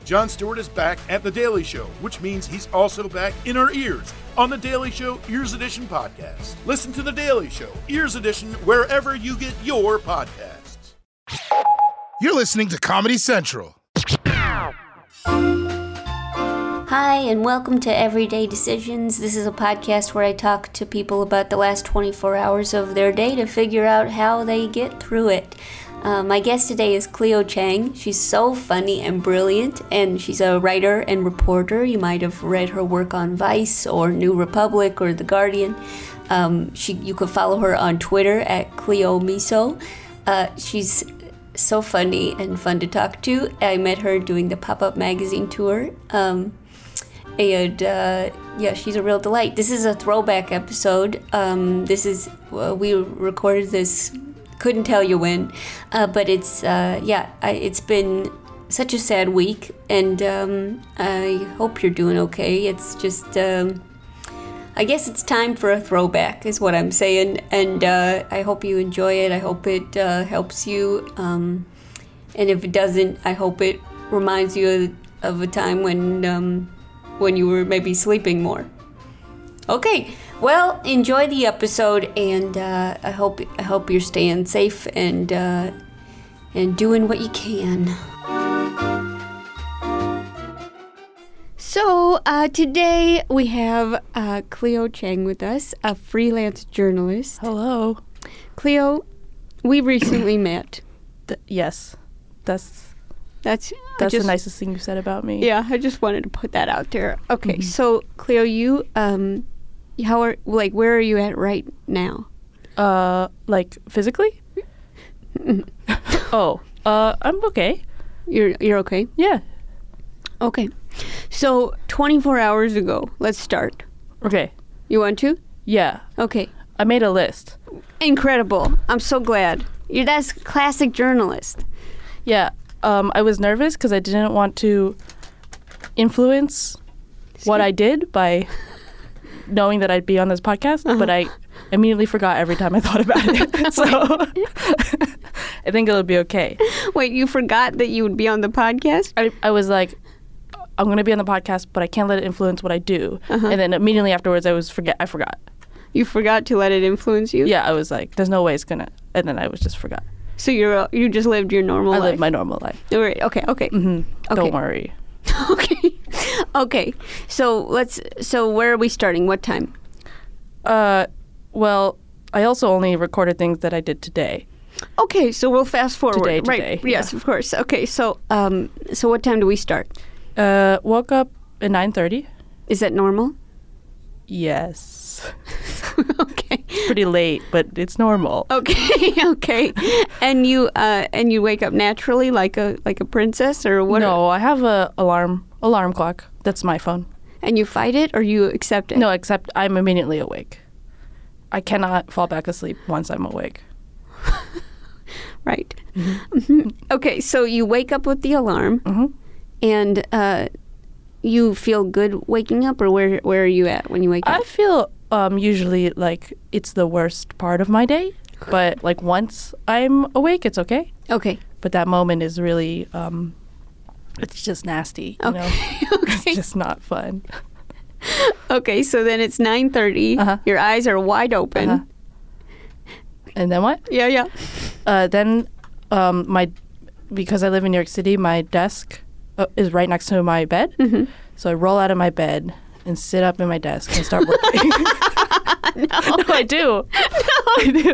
Jon Stewart is back at The Daily Show, which means he's also back in our ears on The Daily Show Ears Edition podcast. Listen to The Daily Show Ears Edition wherever you get your podcasts. You're listening to Comedy Central. Hi, and welcome to Everyday Decisions. This is a podcast where I talk to people about the last 24 hours of their day to figure out how they get through it. My guest today is Cleo Chang. She's so funny and brilliant, and she's a writer and reporter. You might have read her work on Vice or New Republic or The Guardian. You could follow her on Twitter at Cleo Miso. She's so funny and fun to talk to. I met her doing the Pop-Up Magazine tour. She's a real delight. This is a throwback episode. We recorded this, couldn't tell you when, but it's been such a sad week, and I hope you're doing okay. It's just, I guess it's time for a throwback is what I'm saying, and I hope you enjoy it. I hope it helps you, and if it doesn't, I hope it reminds you of a time when you were maybe sleeping more. Okay, well, enjoy the episode, and I hope you're staying safe and doing what you can. So today we have Cleo Chang with us, a freelance journalist. Hello. Cleo, we recently met. Yes, that's the nicest thing you said about me. Yeah, I just wanted to put that out there. Okay, So Cleo, you where are you at right now? Like physically? I'm okay. You're okay? Yeah. Okay. So 24 hours ago, let's start. Okay. You want to? Yeah. Okay. I made a list. Incredible. I'm so glad. That's classic journalist. Yeah. I was nervous because I didn't want to influence what I did by knowing that I'd be on this podcast, but I immediately forgot every time I thought about it. So I think it'll be okay. Wait, you forgot that you would be on the podcast? I was like, I'm going to be on the podcast, but I can't let it influence what I do. And then immediately afterwards, I forgot. You forgot to let it influence you? Yeah, I was like, there's no way it's going to. And then I just forgot. So you just lived your normal life? I lived my normal life. All right. Okay. Mm-hmm. Okay. Don't worry. Okay. So where are we starting? What time? Well, I also only recorded things that I did today. Okay, so we'll fast forward. Today, right. yeah. Yes, of course. Okay, so what time do we start? Woke up at 9:30. Is that normal? Yes. Okay. Pretty late, but it's normal. Okay. And you wake up naturally like a princess, or what? No, I have a alarm clock. That's my phone. And you fight it, or you accept it? No, except I'm immediately awake. I cannot fall back asleep once I'm awake. Right. Mm-hmm. Okay, so you wake up with the alarm, and you feel good waking up, or where are you at when you wake up? I feel usually like it's the worst part of my day, but like once I'm awake, it's okay. Okay. But that moment is really, it's just nasty. You know? It's just not fun. Okay, so then it's 9:30. Your eyes are wide open. And then what? Yeah. Then because I live in New York City, my desk is right next to my bed. So I roll out of my bed and sit up in my desk and start working. No, I do. I do.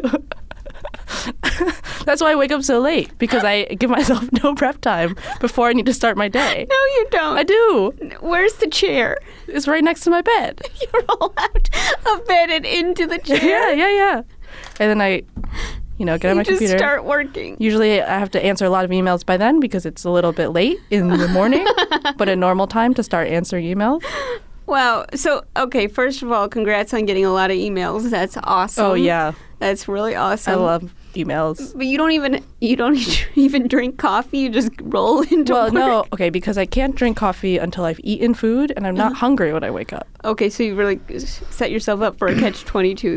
That's why I wake up so late, because I give myself no prep time before I need to start my day. No, you don't. I do. Where's the chair? It's right next to my bed. You roll out of bed and into the chair? Yeah. And then I, get on my computer. You just start working. Usually I have to answer a lot of emails by then because it's a little bit late in the morning, but a normal time to start answering emails. Wow. So, okay, first of all, congrats on getting a lot of emails. That's awesome. Oh, yeah. That's really awesome. I love emails. But you don't even drink coffee. You just roll into work. Well, no. Okay, because I can't drink coffee until I've eaten food, and I'm not hungry when I wake up. Okay, so you really set yourself up for a catch-22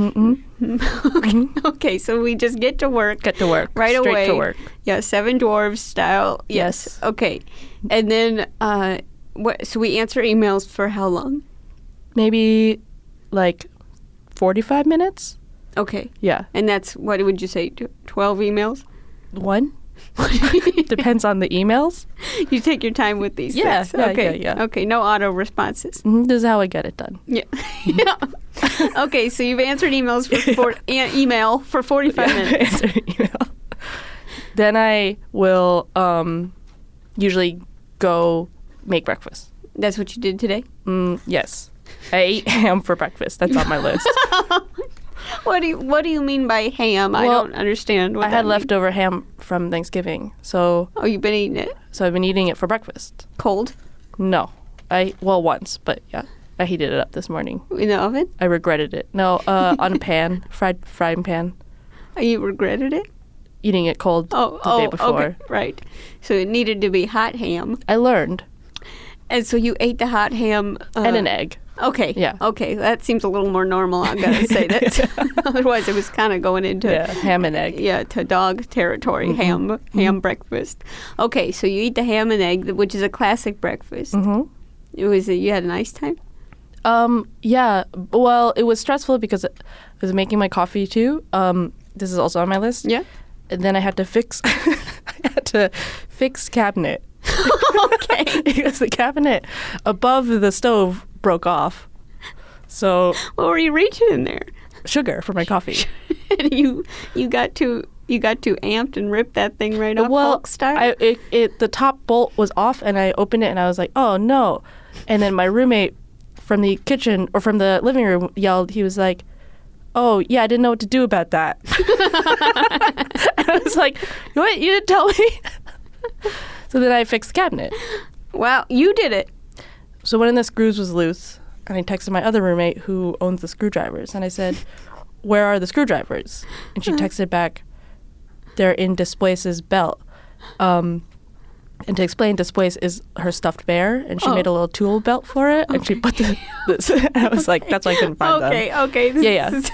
there. Okay, so we just get to work. Right away. Straight to work. Yeah, Seven Dwarves style. Yes. Okay. And then, so we answer emails for how long? Maybe like 45 minutes. Okay. Yeah. And that's, what would you say, 12 emails? One. Depends on the emails. You take your time with these things. Yeah. Okay, no auto responses. This is how I get it done. Yeah. Yeah. Okay, so you've answered emails for email for 45 minutes. Answer email. Then I will usually go make breakfast. That's what you did today? Yes. I ate ham for breakfast. That's on my list. What do you mean by ham? I don't understand what I had leftover ham from Thanksgiving. So Oh, you've been eating it? So I've been eating it for breakfast. Cold? No. Once, but yeah. I heated it up this morning. In the oven? I regretted it. No, on a pan, frying pan. You regretted it? Eating it cold the day before. Okay, right. So it needed to be hot ham. I learned. And so you ate the hot ham. And an egg. Okay. Yeah. Okay, that seems a little more normal, I've got to say that. Otherwise, it was kind of going into ham and egg. Yeah, to dog territory, ham breakfast. Okay, so you eat the ham and egg, which is a classic breakfast. You had a nice time? Yeah. Well, it was stressful because I was making my coffee too. This is also on my list. Yeah. And then I had to fix cabinet. Okay. Because the cabinet above the stove broke off. So what were you reaching in there? Sugar for my coffee. And you got too amped and ripped that thing right off, Hulk style? The top bolt was off, and I opened it, and I was like, oh, no. And then my roommate from the kitchen, or from the living room, yelled, he was like, oh, yeah, I didn't know what to do about that. And I was like, what? You didn't tell me? So then I fixed the cabinet. Wow, you did it. So one of the screws was loose, and I texted my other roommate who owns the screwdrivers, and I said, where are the screwdrivers? And she texted back, they're in Despues's belt. And to explain, Despues is her stuffed bear, and she made a little tool belt for it, and she put this. And I was like, that's why I couldn't find them. Okay. This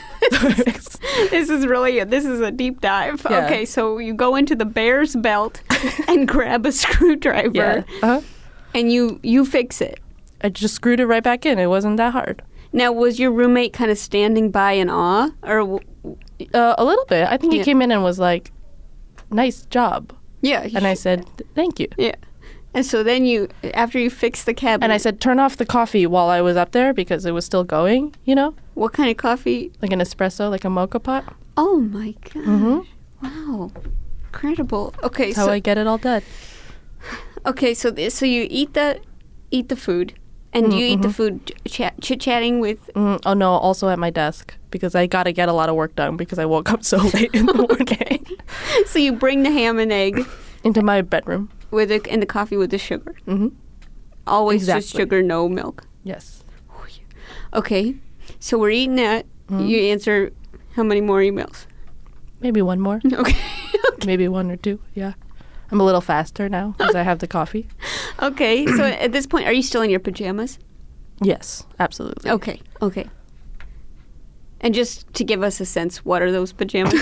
is a deep dive. Yeah. Okay, so you go into the bear's belt and grab a screwdriver, and you fix it. I just screwed it right back in. It wasn't that hard. Now, was your roommate kind of standing by in awe, or a little bit? I think he came in and was like, nice job. Yeah. And I said, thank you. Yeah. And so then after you fixed the cabinet. And I said, turn off the coffee while I was up there because it was still going, you know? What kind of coffee? Like an espresso, like a mocha pot. Oh, my gosh. Wow. Incredible. Okay, That's how I get it all done. Okay, so you eat the food. And do you eat the food chit-chatting with... Oh, no, also at my desk because I got to get a lot of work done because I woke up so late in the morning. So you bring the ham and egg... into my bedroom. And the coffee with the sugar. Always just sugar, no milk. Yes. Okay, so we're eating that. You answer how many more emails? Maybe one more. Okay. Maybe one or two, yeah. I'm a little faster now because I have the coffee. Okay, so at this point, are you still in your pajamas? Yes, absolutely. Okay. And just to give us a sense, what are those pajamas?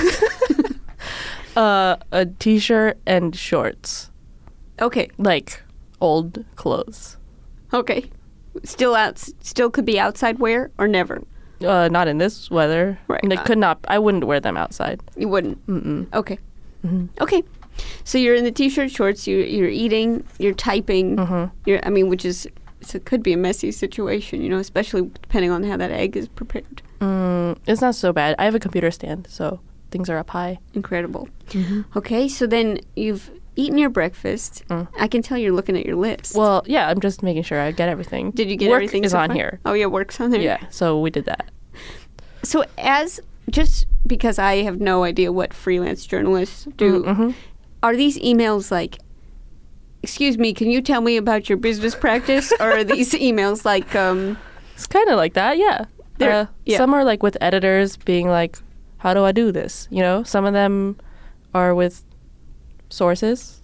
A t-shirt and shorts. Okay. Like old clothes. Okay. Still could be outside wear or never? Not in this weather. Right. And I wouldn't wear them outside. You wouldn't? Mm-mm. Okay. Okay. So you're in the t-shirt, shorts, you're eating, you're typing, which is, it could be a messy situation, especially depending on how that egg is prepared. It's not so bad. I have a computer stand, so things are up high. Incredible. Okay, so then you've eaten your breakfast. I can tell you're looking at your list. Well, yeah, I'm just making sure I get everything. Did you get Work everything? Work is so on far? here. Oh, yeah, work's on there. Yeah, so we did that. So just because I have no idea what freelance journalists do, are these emails like, excuse me, can you tell me about your business practice? Or are these emails like... It's kind of like that, yeah. Some are like with editors being like, how do I do this? Some of them are with sources.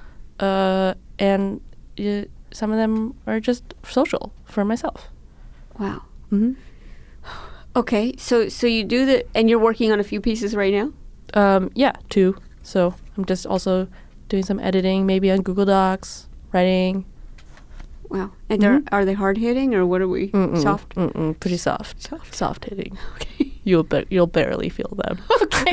And some of them are just social for myself. Wow. Okay, so you do and you're working on a few pieces right now? Yeah, 2. So I'm just also doing some editing, maybe on Google Docs writing. Wow. And are they hard hitting or what are we? Soft? Pretty soft. Soft hitting. Okay. You'll barely feel them. Okay.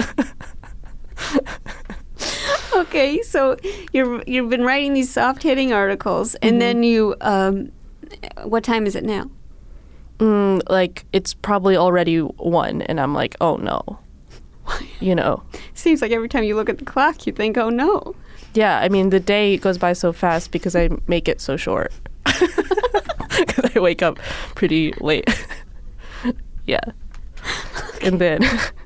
Okay, so you've been writing these soft hitting articles, and then you. What time is it now? Like it's probably already 1, and I'm like, oh no. You know. Seems like every time you look at the clock, you think, oh no. Yeah, I mean the day goes by so fast because I make it so short. Because I wake up pretty late. Yeah. And then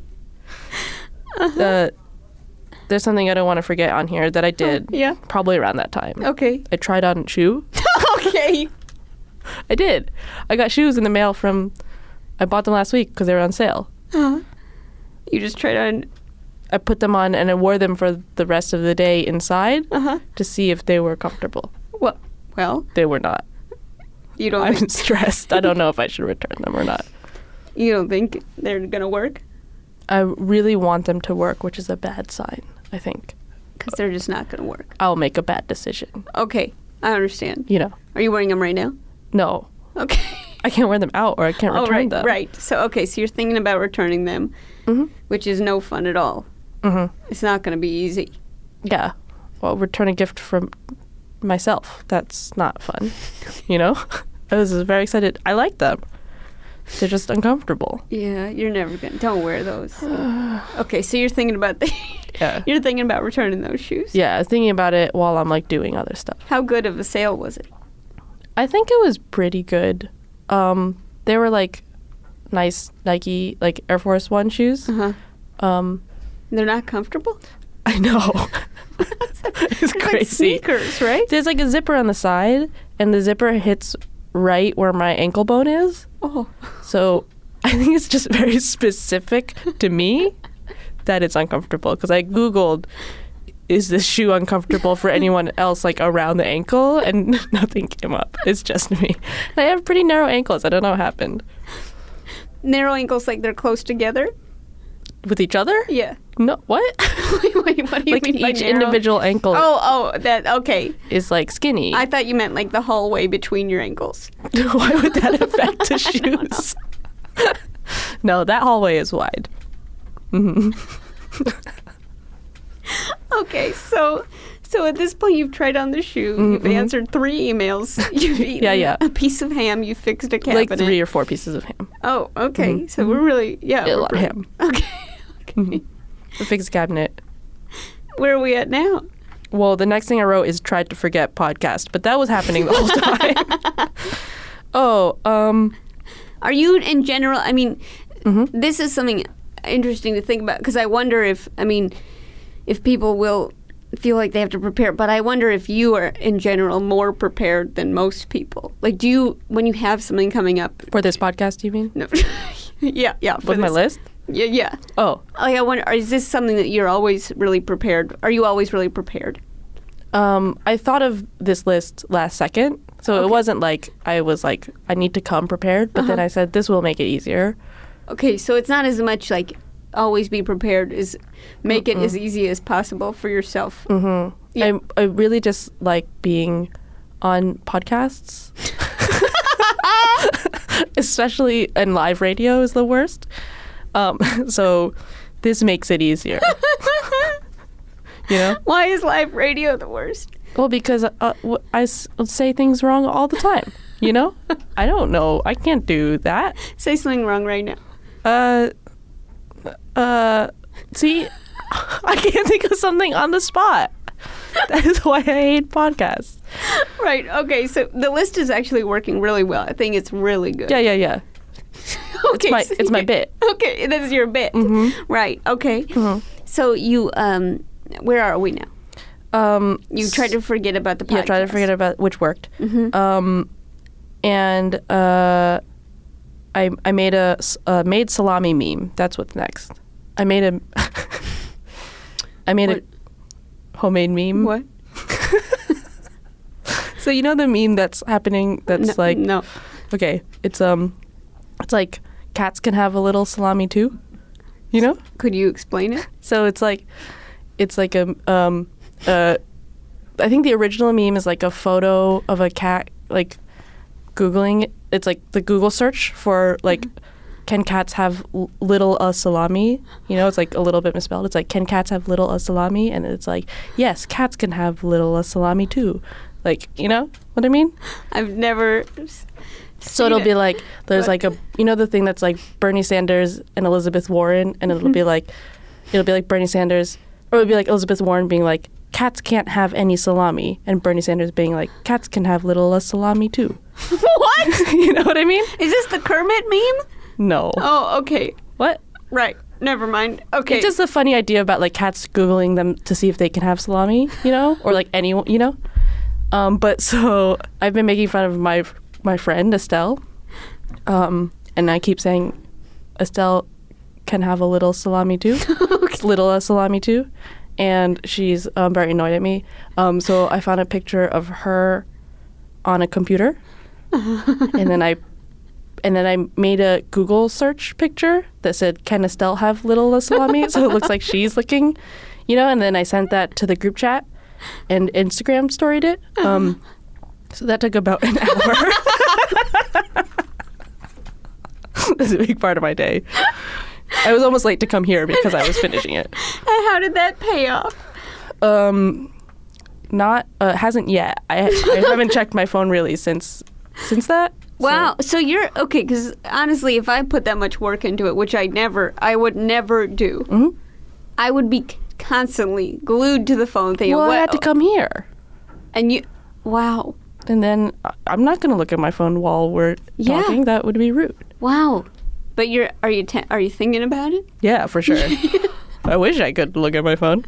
there's something I don't want to forget on here that I did probably around that time. Okay. I tried on a shoe. Okay. I did. I got shoes in the mail I bought them last week because they were on sale. You just tried on... I put them on and I wore them for the rest of the day inside to see if they were comfortable. Well, they were not. You don't. I'm stressed. I don't know if I should return them or not. You don't think they're gonna work? I really want them to work, which is a bad sign, I think. Because they're just not gonna work. I'll make a bad decision. Okay, I understand. You know. Are you wearing them right now? No. Okay. I can't wear them out, or I can't return them. Right. So you're thinking about returning them, which is no fun at all. It's not gonna be easy. Yeah. Well, return a gift from myself. That's not fun. You know? I was very excited. I like them. They're just uncomfortable. Yeah, you're never gonna. Don't wear those. Okay, so you're thinking about you're thinking about returning those shoes. Yeah, I was thinking about it while I'm like doing other stuff. How good of a sale was it? I think it was pretty good. They were like nice Nike like Air Force One shoes. They're not comfortable? I know. It's crazy. Like sneakers, right? There's like a zipper on the side, and the zipper hits right where my ankle bone is. Oh. So I think it's just very specific to me that it's uncomfortable. Because I Googled, is this shoe uncomfortable for anyone else like around the ankle? And nothing came up. It's just me. And I have pretty narrow ankles. I don't know what happened. Narrow ankles like they're close together? With each other? Yeah. No, what? Wait, what do you like mean by each narrow? individual ankle okay. is like skinny. I thought you meant like the hallway between your ankles. Why would that affect the shoes? No, that hallway is wide. Okay, so at this point you've tried on the shoe, you've answered 3 emails, you've eaten a piece of ham, you fixed a cabinet. Like 3 or 4 pieces of ham. Oh, okay. So we're really, a lot of ham. Okay. A fixed cabinet. Where are we at now? Well, the next thing I wrote is tried to forget podcast, but that was happening the whole time. Are you in general, I mean, this is something interesting to think about, because I wonder if people will feel like they have to prepare, but I wonder if you are in general more prepared than most people. Like, do you, when you have something coming up for this podcast, you mean? No. yeah. With my list? Yeah. Oh. Like, I wonder, is this something that you're always really prepared? Are you always really prepared? I thought of this list last second, so it wasn't like I was like, I need to come prepared, but then I said, this will make it easier. Okay, so it's not as much like always be prepared as make it as easy as possible for yourself. Yeah. I really just like being on podcasts. Especially in live radio is the worst. So this makes it easier. You know? Why is live radio the worst? Well, because I say things wrong all the time. You know? I don't know. I can't do that. Say something wrong right now. See, I can't think of something on the spot. That is why I hate podcasts. Right. Okay. So the list is actually working really well. I think it's really good. Yeah. Okay. It's my bit. Okay. This is your bit. Right. Okay. So you, where are we now? You tried to forget about the podcast. Yeah, tried to forget about, which worked. And I made a made salami meme. That's what's next. I made a homemade meme. What? So you know the meme that's happening that's no. Okay, it's like cats can have a little salami too. You know? Could you explain it? So it's like a I think the original meme is like a photo of a cat, like Googling it. It's like the Google search for like, can cats have little salami? You know, it's like a little bit misspelled. It's like, can cats have little salami? And it's like, yes, cats can have little salami too. Like, you know what I mean? I've never. So it'll be like, there's like a, you know, the thing that's like Bernie Sanders and Elizabeth Warren, and it'll be like Bernie Sanders, or it would be like Elizabeth Warren being like, cats can't have any salami, and Bernie Sanders being like, cats can have little salami too. What? You know what I mean? Is this the Kermit meme? No. Oh, okay. What? Right. Never mind. Okay. It's just a funny idea about like cats Googling them to see if they can have salami, you know, or like anyone, you know. But so I've been making fun of my friend Estelle, and I keep saying, Estelle can have a little salami too, little salami too, and she's very annoyed at me. So I found a picture of her on a computer, and then I made a Google search picture that said, "Can Estelle have little salami?" So it looks like she's looking, you know. And then I sent that to the group chat, and Instagram storied it. So that took about an hour. That's a big part of my day. I was almost late to come here because I was finishing it. And how did that pay off? Not hasn't yet. I haven't checked my phone really since that. Wow. So you're okay, because honestly, if I put that much work into it, which I would never do, Mm-hmm. I would be constantly glued to the phone thinking, Well, I had to come here. And you, wow. And then I'm not going to look at my phone while we're talking. That would be rude. Wow. But are you thinking about it? Yeah, for sure. I wish I could look at my phone.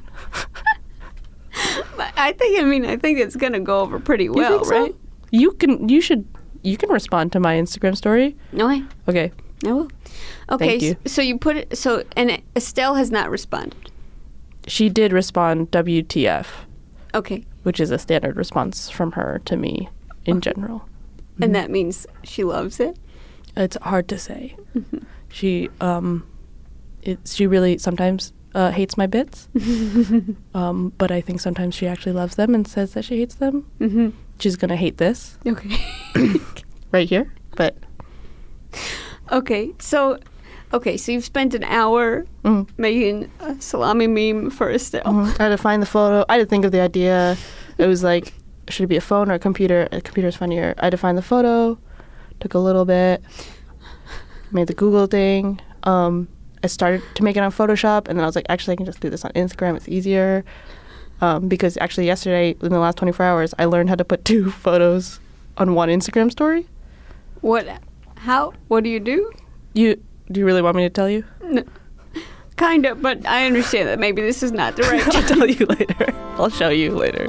But I think it's going to go over pretty You well, think so? right? You can respond to my Instagram story. No way. Okay. I will. Okay. Thank you. So you put it. So and Estelle has not responded. She did respond WTF, Okay. which is a standard response from her to me in general. And that means she loves it. It's hard to say. She really sometimes hates my bits, but I think sometimes she actually loves them and says that she hates them. Mm-hmm. She's gonna hate this. Okay. Right here, but Okay. So you've spent an hour making a salami meme for Estelle. I had to find the photo. I had to think of the idea. It was like, should it be a phone or a computer? A computer's funnier. I had to find the photo. Took a little bit. Made the Google thing. I started to make it on Photoshop, and then I was like, actually, I can just do this on Instagram. It's easier. Because actually yesterday, in the last 24 hours, I learned how to put 2 photos on one Instagram story. What? How? What do you do? Do you really want me to tell you? No. Kind of, but I understand that maybe this is not the right I'll time. tell you later. I'll show you later.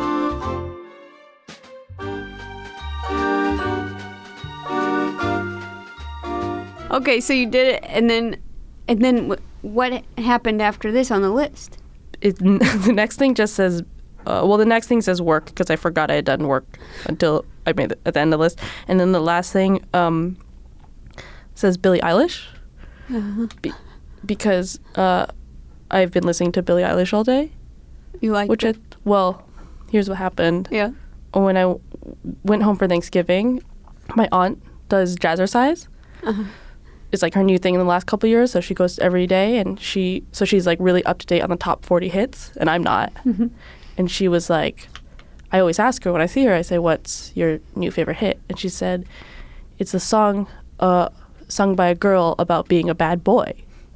Okay, so you did it, and then what happened after this on the list? The next thing just says, the next thing says work, because I forgot I had done work until I made it at the end of the list. And then the last thing says Billie Eilish, because I've been listening to Billie Eilish all day. You like it? Here's what happened. Yeah. When I went home for Thanksgiving, my aunt does Jazzercise. It's like her new thing in the last couple of years, so she goes every day, and she's like really up to date on the top 40 hits, and I'm not. And she was like, I always ask her when I see her, I say, what's your new favorite hit? And she said, it's a song sung by a girl about being a bad boy.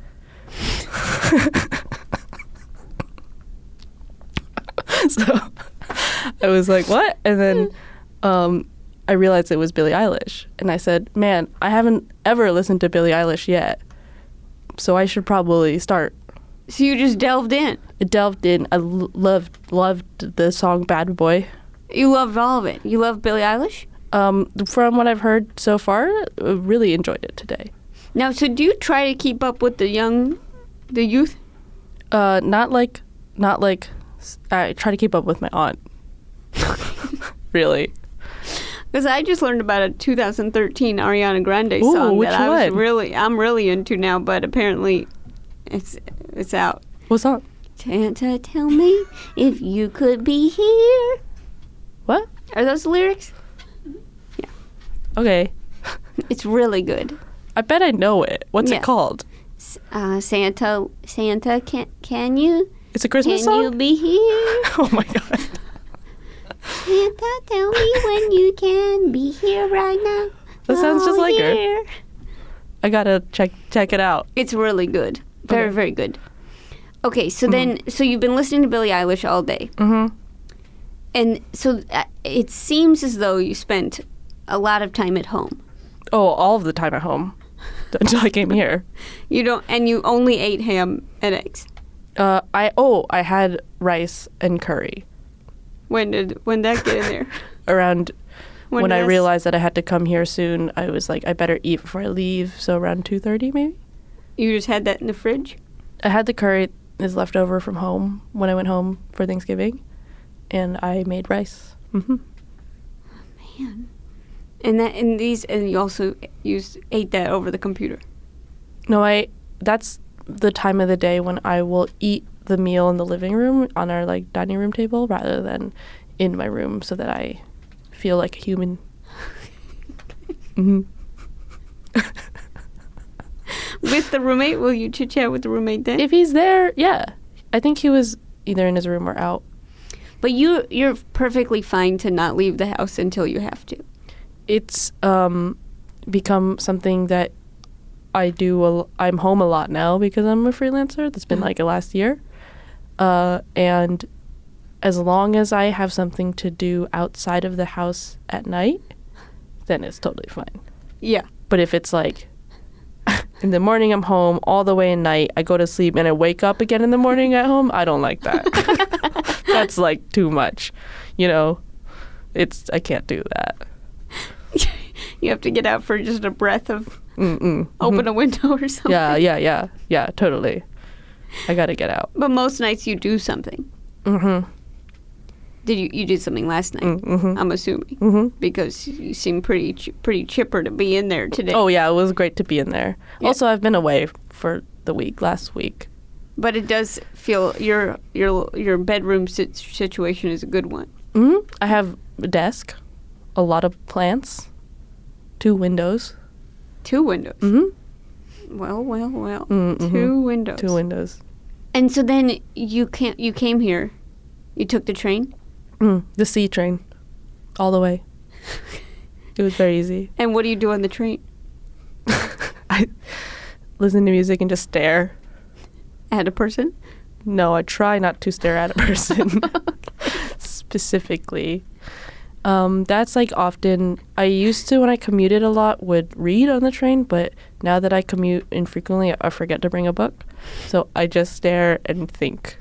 So I was like, what? And then I realized it was Billie Eilish. And I said, man, I haven't ever listened to Billie Eilish yet, so I should probably start. So you just delved in. I delved in. I loved the song Bad Boy. You loved all of it. You love Billie Eilish? From what I've heard so far, I really enjoyed it today. Now, so do you try to keep up with the youth? Not like I try to keep up with my aunt. Really. Because I just learned about a 2013 Ariana Grande song which that one? I'm really into now, but apparently it's out. What song? Santa, tell me if you could be here. What? Are those the lyrics? Okay. It's really good. I bet I know it. What's Yeah. it called? Santa, can you? It's a Christmas Can you song? be here? Oh my god. Santa, tell me when you can be here right now. That sounds just like her. her. I gotta check it out. It's really good. Very, Okay. very good. Okay, so then, so you've been listening to Billie Eilish all day. Mm-hmm. And so it seems as though you spent a lot of time at home. Oh, all of the time at home until I came here. And you only ate ham and eggs. I had rice and curry When that get in there? around when did I that realized that I had to come here soon. I was like, I better eat before I leave. So around 2:30 maybe. You just had that in the fridge? I had the curry is left over from home when I went home for Thanksgiving, and I made rice. Mm-hmm. And you also ate that over the computer. No, that's the time of the day when I will eat the meal in the living room on our like dining room table rather than in my room so that I feel like a human. Mm-hmm. With the roommate? Will you chit chat with the roommate then? If he's there, yeah. I think he was either in his room or out. But you're perfectly fine to not leave the house until you have to. It's become something that I do. I'm home a lot now because I'm a freelancer. That's been like the last year. And as long as I have something to do outside of the house at night, then it's totally fine. Yeah. But if it's like in the morning I'm home all the way at night, I go to sleep and I wake up again in the morning at home, I don't like that. That's like too much. You know, I can't do that. You have to get out for just a breath of Mm-mm. open a window or something. Yeah, totally. I gotta get out. But most nights you do something. Mm-hmm. You did something last night? Mm-hmm. I'm assuming Mm-hmm. because you seem pretty chipper to be in there today. Oh yeah, it was great to be in there. Yeah. Also, I've been away for the last week. But it does feel your bedroom situation is a good one. Mm-hmm. I have a desk, a lot of plants, 2 windows. 2 windows. Mm-hmm. Well. Mm-hmm. 2 windows. 2 windows. And so then you came here. You took the train. The C train, all the way. It was very easy. And what do you do on the train? I listen to music and just stare. At a person? No, I try not to stare at a person specifically. That's like often, I used to, when I commuted a lot, would read on the train, but now that I commute infrequently, I forget to bring a book. So I just stare and think.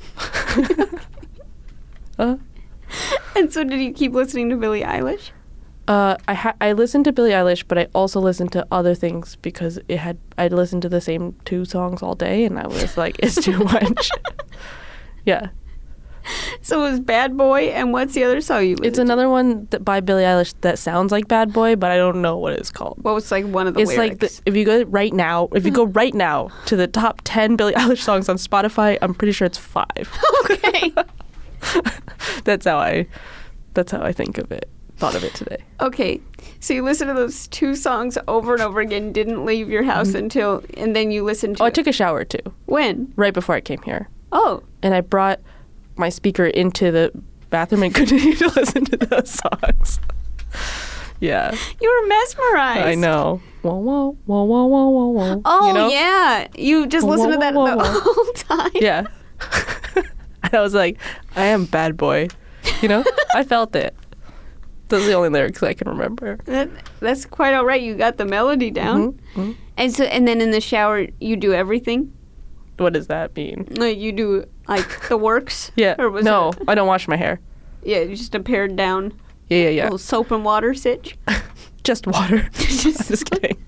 And so did you keep listening to Billie Eilish? I listened to Billie Eilish, but I also listened to other things because I'd listened to the same 2 songs all day, and I was like, it's too much. Yeah. So it was Bad Boy, and what's the other song you listened It's another one by Billie Eilish that sounds like Bad Boy, but I don't know what it's called. What was like one of the It's lyrics? like if you go right now to the top 10 Billie Eilish songs on Spotify, I'm pretty sure it's 5. Okay. That's how I think of it. Thought of it today. Okay. So you listened to those 2 songs over and over again, didn't leave your house and then you listened to I it. took a shower too, When? right before I came here. Oh. And I brought my speaker into the bathroom and continued to listen to those songs. Yeah. You were mesmerized. I know. Whoa, whoa, whoa, whoa, whoa, whoa, whoa. Oh, you know? yeah. You just Whoa, listened to that whoa, whoa, the whoa. whole time. Yeah. And I was like, I am Bad Boy. You know? I felt it. Those are the only lyrics I can remember. That's quite all right. You got the melody down. Mm-hmm. And then in the shower, you do everything? What does that mean? Like you do, like, the works? Yeah. Or was No, it, I don't wash my hair. yeah, just a pared down Yeah. little soap and water sitch? Just water. I'm just kidding.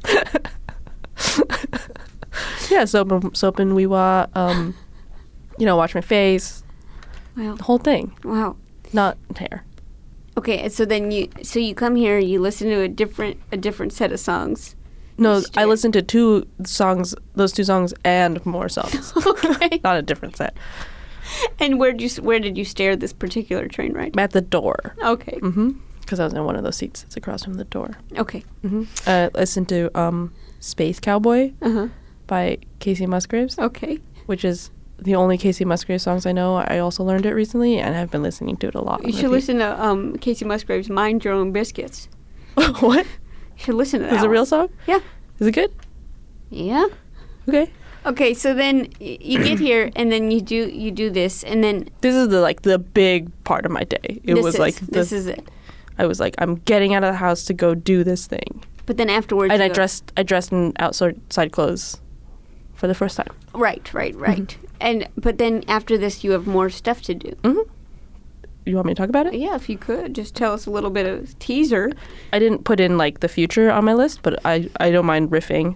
Yeah, soap and wee-wah. Wash my face. Wow. The whole thing. Wow. Not hair. Okay, and so then you come here, you listen to a different set of songs. No, Straight. I listened to 2 songs, those 2 songs and more songs. Okay. Not a different set. And where did you stare this particular train ride? At the door. Okay. Because I was in one of those seats that's across from the door. Okay. I listened to Space Cowboy Uh-huh. by Casey Musgraves, Okay. which is the only Casey Musgraves songs I know. I also learned it recently, and I've been listening to it a lot. You should listen to Casey Musgraves' Mind Your Own Biscuits. What? You should listen to that. Is it a one. real song? Yeah. Is it good? Yeah. Okay. Okay, so then you get here and then you do this and then This is the big part of my day. this is it. I was like, I'm getting out of the house to go do this thing. But then afterwards And you I go- dressed in outside clothes for the first time. Right. And but then after this you have more stuff to do. You want me to talk about it? Yeah, if you could just tell us a little bit of teaser. I didn't put in like the future on my list, but I don't mind riffing.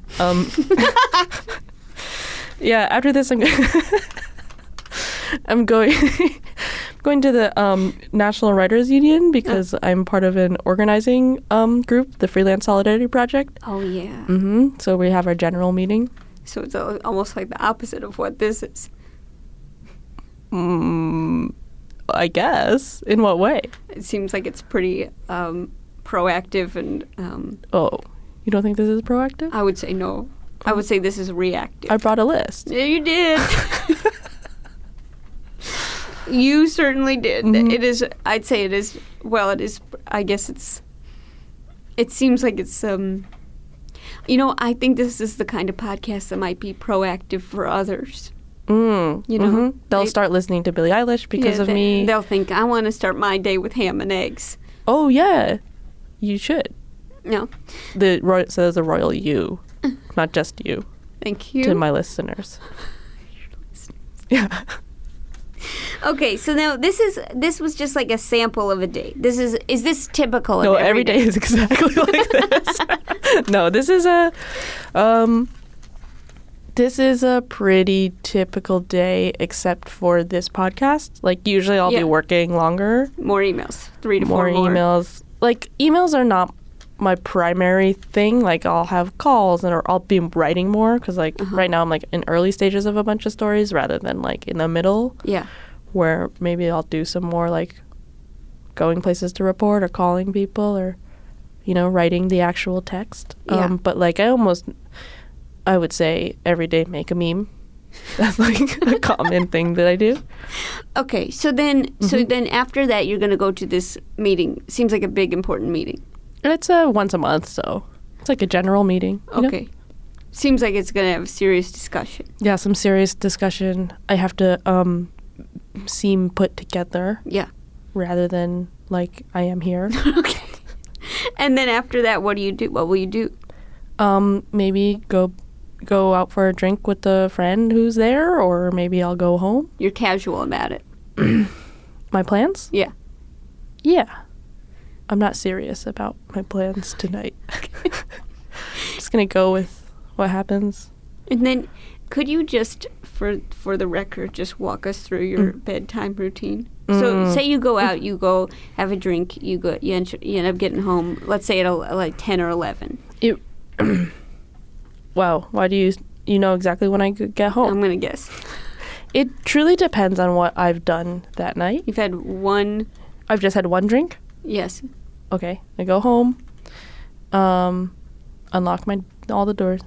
Yeah, after this I'm going to the National Writers Union because I'm part of an organizing group, the Freelance Solidarity Project. Oh yeah. So we have our general meeting. So it's almost like the opposite of what this is. I guess. In what way? It seems like it's pretty proactive and Oh, you don't think this is proactive? I would say no. I would say this is reactive. I brought a list. Yeah, you did. You certainly did. It is. I'd say it is. Well, it is. I guess it's. It seems like it's. I think this is the kind of podcast that might be proactive for others. You know, They'll start listening to Billie Eilish because of me. They'll think I want to start my day with ham and eggs. Oh yeah, you should. No, Says the royal you, not just you. thank you. To my listeners. Yeah. Okay, so now this was just like a sample of a day. Is this typical of No, every day is exactly like this. No, this is a pretty typical day except for this podcast. Like usually I'll be working longer. More emails. 3 to 4 more. Emails. Like emails are not my primary thing. Like I'll have calls or I'll be writing more because like right now I'm like in early stages of a bunch of stories rather than like in the middle. Yeah. Where maybe I'll do some more like going places to report or calling people or, writing the actual text. Yeah. But like I would say every day make a meme. That's like a common thing that I do. Okay, so then after that you're going to go to this meeting. Seems like a big important meeting. It's once a month, so it's like a general meeting. Okay. Seems like it's going to have a serious discussion. Yeah, some serious discussion. I have to seem put together. Yeah. Rather than like I am here. Okay. And then after that, what do you do? What will you do? Maybe go out for a drink with a friend who's there, or maybe I'll go home. You're casual about it. My plans? Yeah. Yeah. I'm not serious about my plans tonight. Just gonna go with what happens. And then, could you just, for the record, just walk us through your bedtime routine? So, say you go out, you go have a drink, you end up getting home. Let's say at like 10 or 11. Wow. Why do you know exactly when I get home? I'm gonna guess. It truly depends on what I've done that night. You've had one. I've just had one drink. Yes. Okay. I go home. Unlock all the doors.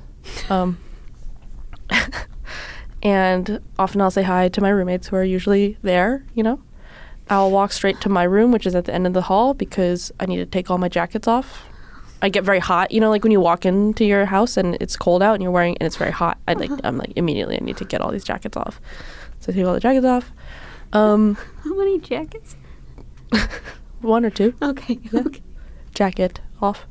And often I'll say hi to my roommates who are usually there, I'll walk straight to my room, which is at the end of the hall, because I need to take all my jackets off. I get very hot, like when you walk into your house and it's cold out and you're wearing, and it's very hot. I'm like, immediately I need to get all these jackets off. So I take all the jackets off. How many jackets? 1 or 2. Okay. Yeah. Okay. Jacket off.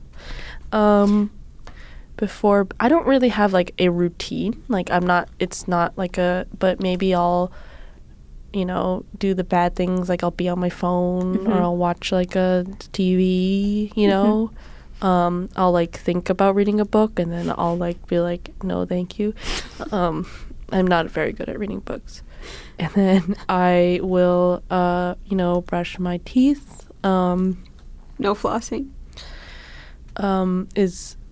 Before, I don't really have like a routine. Like it's not like but maybe I'll, do the bad things. Like I'll be on my phone or I'll watch like a TV, I'll like think about reading a book and then I'll like be like, no, thank you. I'm not very good at reading books. And then I will, brush my teeth. No flossing.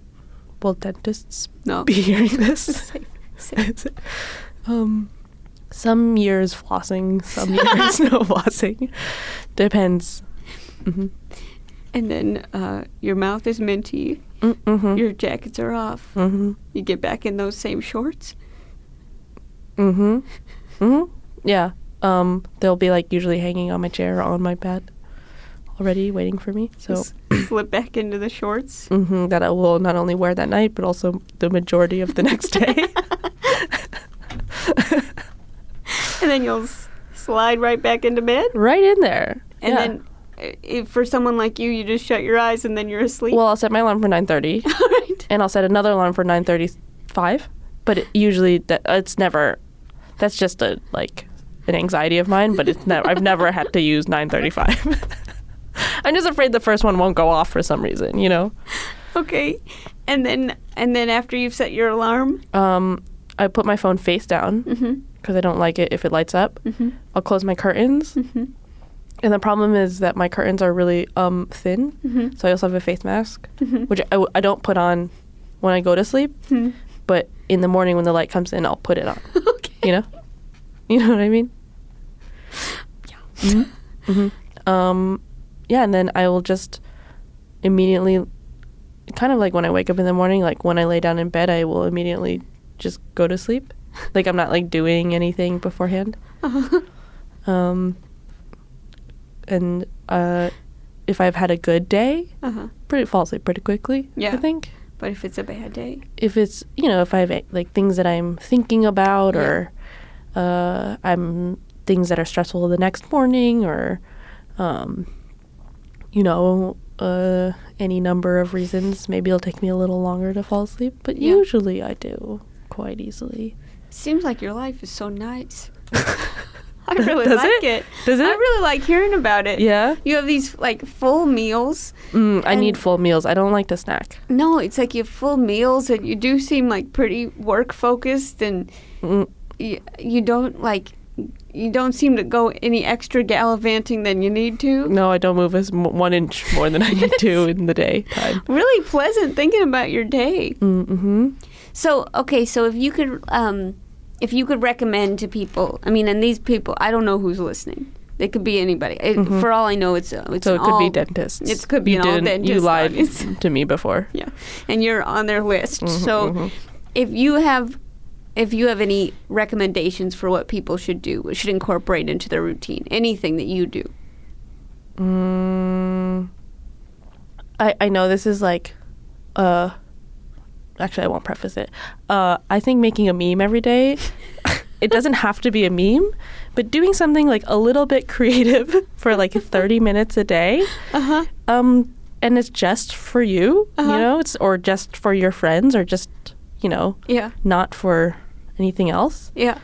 Will dentists no. be hearing this? Safe. Some years flossing, some years no flossing. Depends. Mm-hmm. And then your mouth is minty. Mm-hmm. Your jackets are off. Mm-hmm. You get back in those same shorts. Mm-hmm. Mm-hmm. Yeah. They'll be like usually hanging on my chair or on my bed already waiting for me. So Just slip back into the shorts. mm-hmm, that I will not only wear that night, but also the majority of the next day. And then you'll slide right back into bed. Right in there. And Yeah. then if for someone like you, you just shut your eyes and then you're asleep. Well, I'll set my alarm for 9:30. All right. And I'll set another alarm for 9:35. But it's never. That's just an anxiety of mine. But it's never. I've never had to use 9:35. I'm just afraid the first one won't go off for some reason. Okay. And then after you've set your alarm. I put my phone face down because I don't like it if it lights up. Mm-hmm. I'll close my curtains. Mm-hmm. And the problem is that my curtains are really thin. Mm-hmm. So I also have a face mask, Mm-hmm. which I don't put on when I go to sleep. Hmm. But in the morning when the light comes in, I'll put it on. Okay. You know what I mean? Yeah. Mm-hmm. Mm-hmm. Yeah, and then I will just immediately, kind of like when I wake up in the morning, like when I lay down in bed, I will immediately just go to sleep. Like I'm not doing anything beforehand. Uh-huh. And if I've had a good day, Uh-huh. fall asleep pretty quickly. Yeah. I think. But if it's a bad day. If it's if I have things that I'm thinking about, or I'm things that are stressful the next morning, or any number of reasons, maybe it'll take me a little longer to fall asleep. But Yeah. usually I do quite easily. Seems like your life is so nice. I really Does like it? it. Does it? I really like hearing about it. Yeah. You have these full meals. I need And- full meals. I don't like to snack. No, it's like you have full meals and you do seem pretty work focused and Mm, you don't seem to go any extra gallivanting than you need to. no, I don't move 1 inch more than I need to in the daytime. Really pleasant thinking about your day. Mm-hmm. So, okay, so if you could recommend to people, and these people, I don't know who's listening. They could be anybody. For all I know, it's So an it could all, be dentists. It could be you an all didn't- dentist. You lied audience. to me before. Yeah, and you're on their list. So, if you have any recommendations for what people should do, should incorporate into their routine, anything that you do. I know this is actually I won't preface it. I think making a meme every day, it doesn't have to be a meme, but doing something a little bit creative for 30 minutes a day. Uh-huh. And it's just for you, it's or just for your friends, or just, Yeah. not for anything else. Yeah.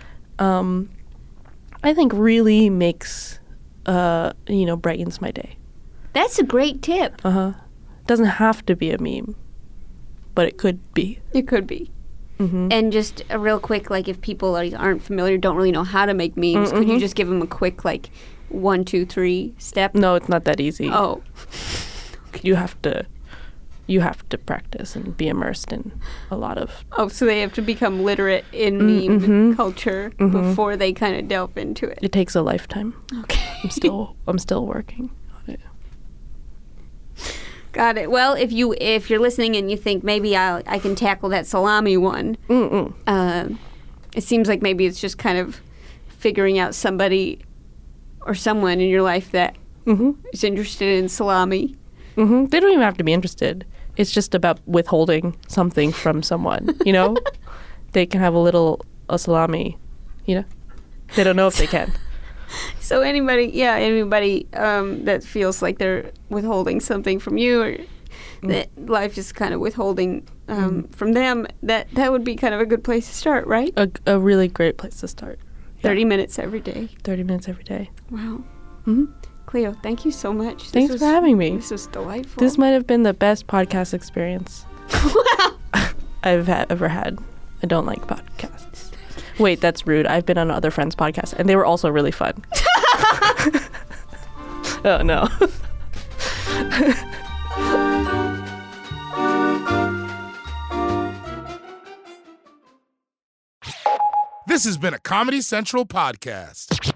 I think really makes brightens my day. That's a great tip. Doesn't have to be a meme, but it could be. It could be. Mm-hmm. And just a real quick, if people aren't familiar, don't really know how to make memes, could you just give them a quick 1, 2, 3 step? No, it's not that easy. Oh. You have to practice and be immersed in a lot of. Oh, so they have to become literate in meme culture before they kind of delve into it. It takes a lifetime. Okay. I'm still working on it. Got it. Well, if you're listening and you think maybe I can tackle that salami one, it seems like maybe it's just kind of figuring out somebody or someone in your life that is interested in salami. They don't even have to be interested. It's just about withholding something from someone. They can have a salami. They don't know if they can. So anybody that feels like they're withholding something from you, or that life is kind of withholding from them, that would be kind of a good place to start, right? A really great place to start. 30 minutes every day. 30 minutes every day. Wow. Mm-hmm. Cleo, thank you so much. Thanks for having me. This was delightful. This might have been the best podcast experience I've ever had. I don't like podcasts. Wait, that's rude. I've been on other friends' podcasts, and they were also really fun. Oh, no. This This has been a Comedy Central podcast.